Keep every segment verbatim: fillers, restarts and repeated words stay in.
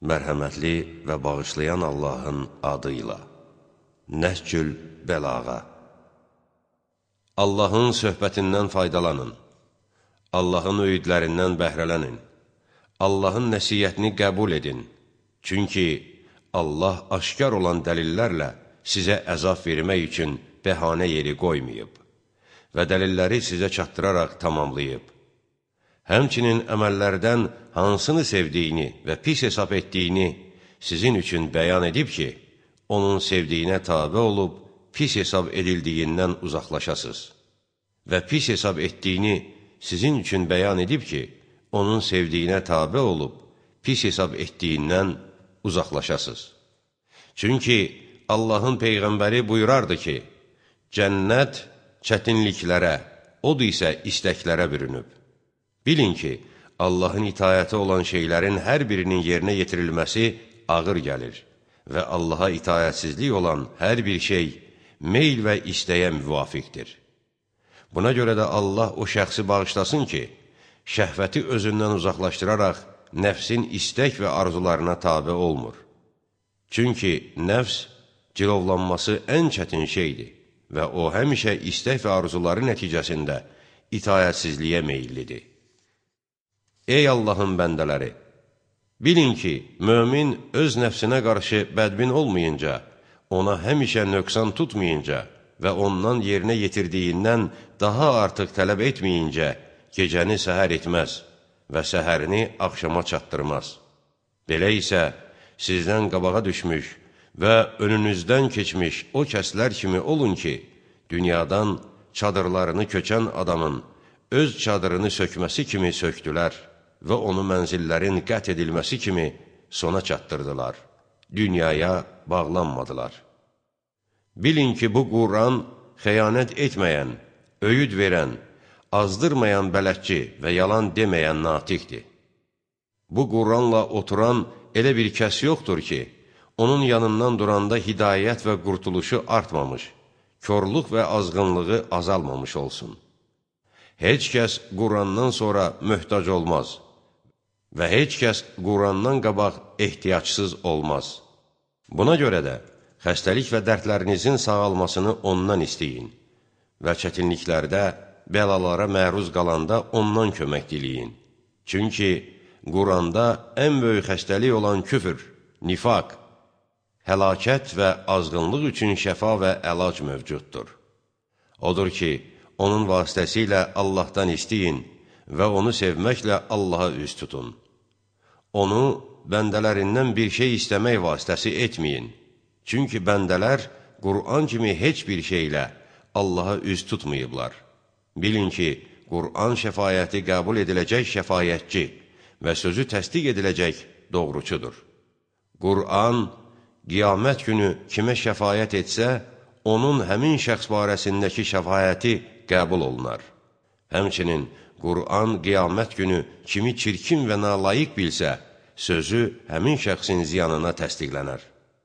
Mərhəmətli və bağışlayan Allahın adıyla. Nəhcül Bəlağa. Allahın söhbətindən faydalanın. Allahın öyüdlərindən bəhrələnin. Allahın nəsiyyətini qəbul edin. Çünki Allah aşkar olan dəlillərlə sizə əzab vermək üçün bəhanə yeri qoymayıb və dəlilləri sizə çatdıraraq tamamlayıb. Həmçinin əməllərdən hansını sevdiyini və pis hesab etdiyini sizin üçün bəyan edib ki, onun sevdiyinə tabe olub, pis hesab edildiyindən uzaqlaşasınız. Və pis hesab etdiyini sizin üçün bəyan edib ki, onun sevdiyinə tabe olub, pis hesab etdiyindən uzaqlaşasınız. Çünki Allahın Peyğəmbəri buyurardı ki, cənnət çətinliklərə, od isə istəklərə bürünüb. Bilin ki, Allahın itayəti olan şeylərin hər birinin yerinə yetirilməsi ağır gəlir və Allaha itayətsizlik olan hər bir şey meyl və istəyə müvafiqdir. Buna görə də Allah o şəxsi bağışlasın ki, şəhvəti özündən uzaqlaşdıraraq nəfsin istək və arzularına tabe olmur. Çünki nəfs cilovlanması ən çətin şeydir və o həmişə istək və arzuları nəticəsində itayətsizliyə meyillidir. Ey Allahın bəndələri! Bilin ki, mömin öz nəfsinə qarşı bədbin olmayınca, ona həmişə nöqsan tutmayınca və ondan yerinə yetirdiyindən daha artıq tələb etməyincə gecəni səhər etməz və səhərini axşama çatdırmaz. Belə isə sizdən qabağa düşmüş və önünüzdən keçmiş o kəslər kimi olun ki, dünyadan çadırlarını köçən adamın öz çadırını sökməsi kimi söktülər və onu mənzillərin qət edilməsi kimi sona çatdırdılar, dünyaya bağlanmadılar. Bilin ki, bu Quran xəyanət etməyən, öyüd verən, azdırmayan bələdçi və yalan deməyən natiqdir. Bu Quranla oturan elə bir kəs yoxdur ki, onun yanından duranda hidayət və qurtuluşu artmamış, körlük və azğınlığı azalmamış olsun. Heç kəs Qurandan sonra möhtac olmaz və heç kəs Qurandan qabaq ehtiyacsız olmaz. Buna görə də xəstəlik və dərdlərinizin sağalmasını ondan istəyin və çətinliklərdə, bəlalara məruz qalanda ondan kömək diləyin. Çünki Quranda ən böyük xəstəlik olan küfr, nifaq, həlakət və azğınlıq üçün şəfa və əlac mövcuddur. Odur ki, onun vasitəsilə Allahdan istəyin və onu sevməklə Allaha üz tutun. Onu bəndələrindən bir şey istəmək vasitəsi etməyin. Çünki bəndələr Qur'an kimi heç bir şeylə Allaha üz tutmayıblar. Bilin ki, Qur'an şəfayəti qəbul ediləcək şəfayətçi və sözü təsdiq ediləcək doğruçudur. Qur'an qiyamət günü kimə şəfayət etsə, onun həmin şəxs barəsindəki şəfayəti qəbul olunar. Həmçinin Qur'an qiyamət günü kimi çirkin və nalayiq bilsə, sözü həmin şəxsin ziyanına təsdiqlənər.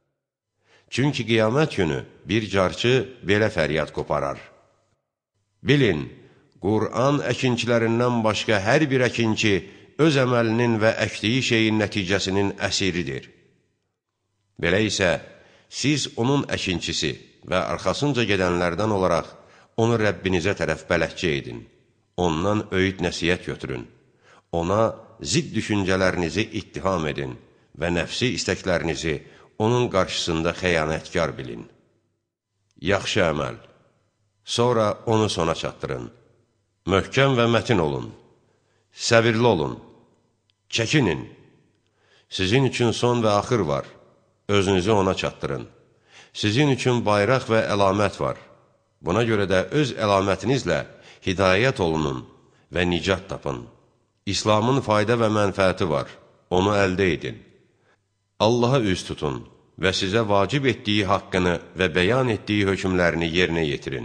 Çünki qiyamət günü bir carçı belə fəryad qoparar. Bilin, Qur'an əkinçilərindən başqa hər bir əkinçi öz əməlinin və əkdiyi şeyin nəticəsinin əsiridir. Belə isə, siz onun əkinçisi və arxasınca gedənlərdən olaraq onu Rəbbinizə tərəf bələdçi edin. Ondan öyüd nəsiyyət götürün. Ona zidd düşüncələrinizi ittiham edin və nəfsi istəklərinizi onun qarşısında xəyanətkar bilin. Yaxşı əməl. Sonra onu sona çatdırın. Möhkəm və mətin olun. Səbirli olun. Çəkinin. Sizin üçün son və axır var. Özünüzü ona çatdırın. Sizin üçün bayraq və əlamət var. Buna görə də öz əlamətinizlə hidayət olunun və nicat tapın. İslamın fayda və mənfəəti var. Onu əldə edin. Allaha üz tutun və sizə vacib etdiyi haqqını və bəyan etdiyi hökmlərini yerinə yetirin.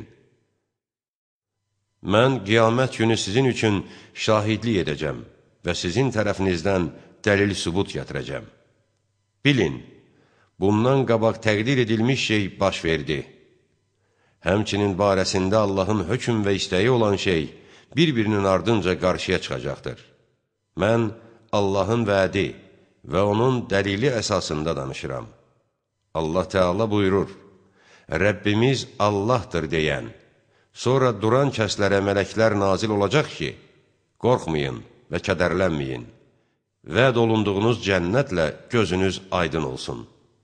Mən qiyamət günü sizin üçün şahidlik edəcəm və sizin tərəfinizdən dəlil sübut gətirəcəm. Bilin, bundan qabaq təqdir edilmiş şey baş verdi. Həmçinin barəsində Allahın hökm və istəyi olan şey bir-birinin ardınca qarşıya çıxacaqdır. Mən Allahın vədi və onun dəlili əsasında danışıram. Allah Teala buyurur, Rəbbimiz Allahdır deyən, sonra duran kəslərə mələklər nazil olacaq ki, qorxmayın və kədərlənməyin, vəd olunduğunuz cənnətlə gözünüz aydın olsun.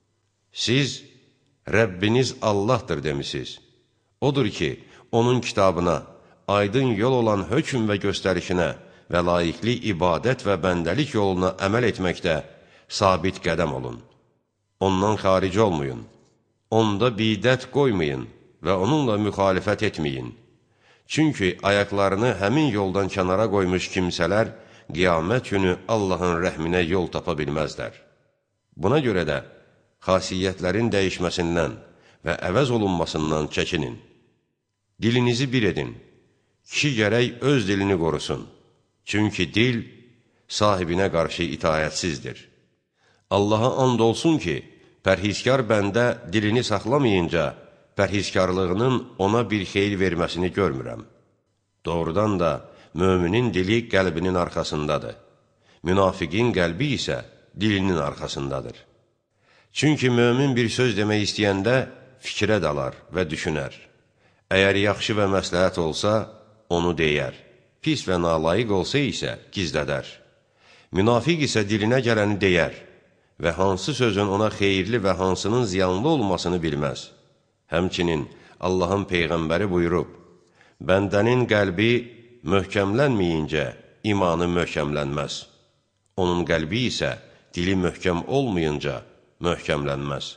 Siz, Rəbbiniz Allahdır demisiniz. Odur ki, onun kitabına, aydın yol olan hökm və göstərişinə və layiqli ibadət və bəndəlik yoluna əməl etməkdə sabit qədəm olun. Ondan xaric olmayın, onda bidət qoymayın və onunla müxalifət etməyin. Çünki ayaqlarını həmin yoldan kənara qoymuş kimsələr qiyamət günü Allahın rəhminə yol tapa bilməzlər. Buna görə də xasiyyətlərin dəyişməsindən və əvəz olunmasından çəkinin. Dilinizi bir edin. Kişi gərək öz dilini qorusun. Çünki dil sahibinə qarşı itayətsizdir. Allaha and olsun ki, pərhizkar bəndə dilini saxlamayınca, pərhizkarlığının ona bir xeyir verməsini görmürəm. Doğrudan da möminin dili qəlbinin arxasındadır. Münafiqin qəlbi isə dilinin arxasındadır. Çünki mömin bir söz demək istəyəndə fikrə dalar və düşünər. Əgər yaxşı və məsləhət olsa, onu deyər. Pis və nalayiq olsa isə gizlədər. Münafiq isə dilinə gələni deyər və hansı sözün ona xeyirli və hansının ziyanlı olmasını bilməz. Həmçinin Allahın Peyğəmbəri buyurub, bəndənin qəlbi möhkəmlənməyincə imanı möhkəmlənməz. Onun qəlbi isə dili möhkəm olmayınca möhkəmlənməz.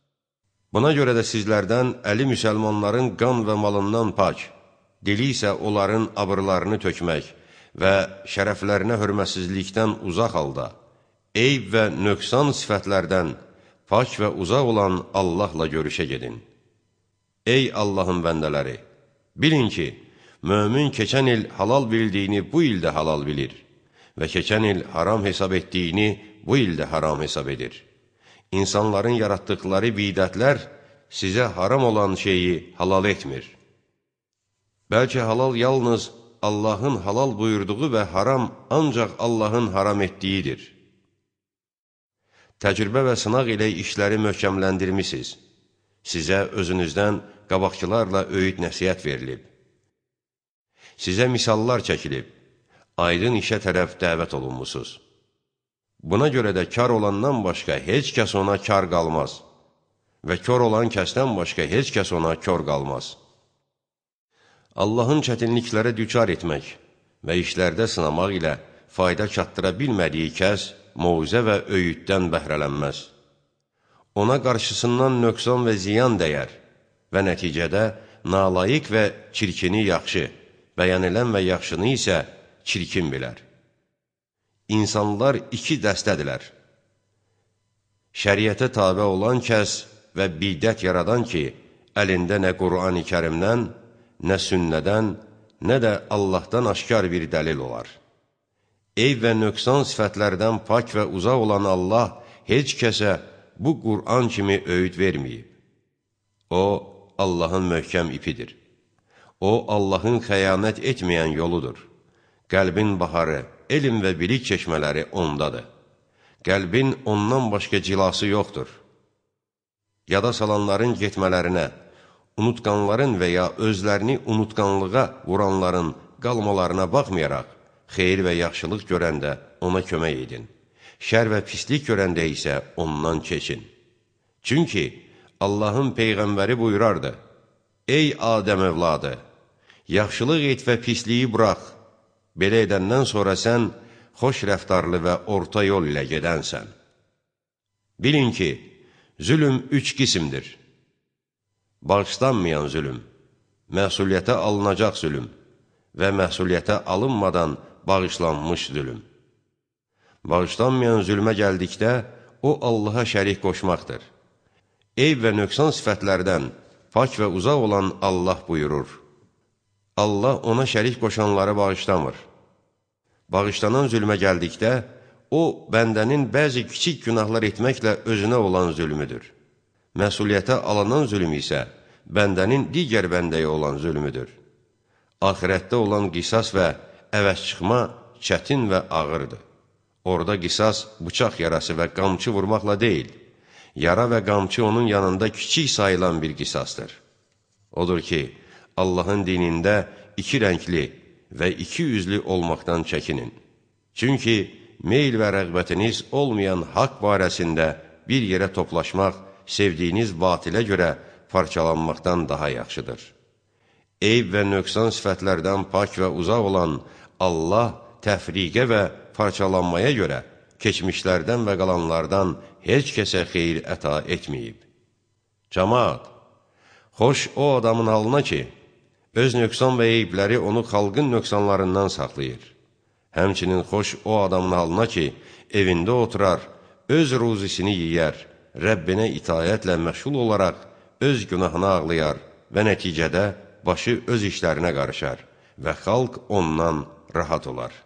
Buna görə də sizlərdən əli müsəlmanların qan və malından pak, dili isə onların abırlarını tökmək və şərəflərinə hörmətsizlikdən uzaq halda, eyb və nöqsan sifətlərdən pak və uzaq olan Allahla görüşə gedin. Ey Allahın bəndələri! Bilin ki, mömin keçən il halal bildiyini bu ildə halal bilir və keçən il haram hesab etdiyini bu ildə haram hesab edir. İnsanların yaratdıqları bidətlər sizə haram olan şeyi halal etmir. Bəlkə halal yalnız Allahın halal buyurduğu və haram ancaq Allahın haram etdiyidir. Təcrübə və sınaq ilə işləri möhkəmləndirmisiniz. Sizə özünüzdən qabaqçılarla öyüd nəsihət verilib. Sizə misallar çəkilib, aydın işə tərəf dəvət olunmusunuz. Buna görə də kar olandan başqa heç kəs ona kar qalmaz və kör olan kəsdən başqa heç kəs ona kör qalmaz. Allahın çətinliklərə düçar etmək və işlərdə sınamaq ilə fayda çatdıra bilmədiyi kəs moizə və öyüddən bəhrələnməz. Ona qarşısından nöqsan və ziyan dəyər və nəticədə nalayiq və çirkini yaxşı, bəyənilən və yaxşını isə çirkin bilər. İnsanlar iki dəstədilər. Şəriətə tabe olan kəs və bidət yaradan ki, əlində nə Qur'an-ı Kərimdən, nə sünnədən, nə də Allahdan aşkar bir dəlil olar. Eyb və nöqsan sifətlərdən pak və uzaq olan Allah heç kəsə bu Qur'an kimi öyüd verməyib. O, Allahın möhkəm ipidir. O, Allahın xəyanət etməyən yoludur. Qəlbin baharı, elm və bilik çeşmələri ondadır. Qəlbin ondan başqa cilası yoxdur. Yada salanların getmələrinə, unutqanların və ya özlərini unutqanlığa vuranların qalmalarına baxmayaraq, xeyir və yaxşılıq görəndə ona kömək edin. Şər və pislik görəndə isə ondan keçin. Çünki Allahın Peyğəmbəri buyurardı, Ey Adəm övladı, yaxşılıq et və pisliyi burax. Belə edəndən sonra sən xoş rəftarlı və orta yol ilə gedənsən. Bilin ki, zülüm üç qisimdir. Bağışlanmayan zülüm, məsuliyyətə alınacaq zülüm və məsuliyyətə alınmadan bağışlanmış zülüm. Bağışlanmayan zülmə gəldikdə, o Allaha şərik qoşmaqdır. Eyb və nöqsan sifətlərdən pak və uzaq olan Allah buyurur. Allah ona şərik qoşanları bağışlamır. Bağışlanan zülmə gəldikdə, o, bəndənin bəzi kiçik günahlar etməklə özünə olan zülmüdür. Məsuliyyətə alınan zülm isə bəndənin digər bəndəyə olan zülmüdür. Axirətdə olan qisas və əvəz çıxma çətin və ağırdır. Orada qisas bıçaq yarası və qamçı vurmaqla deyil, yara və qamçı onun yanında kiçik sayılan bir qisasdır. Odur ki, Allahın dinində iki rəngli və iki üzlü olmaqdan çəkinin. Çünki meyl və rəğbətiniz olmayan haqq barəsində bir yerə toplaşmaq, sevdiyiniz batilə görə parçalanmaqdan daha yaxşıdır. Eyb və nöqsan sifətlərdən pak və uzaq olan Allah təfriqə və parçalanmaya görə keçmişlərdən və qalanlardan heç kəsə xeyir əta etməyib. Cəmaat, xoş o adamın halına ki, öz nöqsan və eybləri onu xalqın nöqsanlarından saxlayır. Həmçinin xoş o adamın halına ki, evində oturar, öz ruzisini yiyər, Rəbbinə itayətlə məşğul olaraq öz günahını ağlayar və nəticədə başı öz işlərinə qarışar və xalq ondan rahat olar.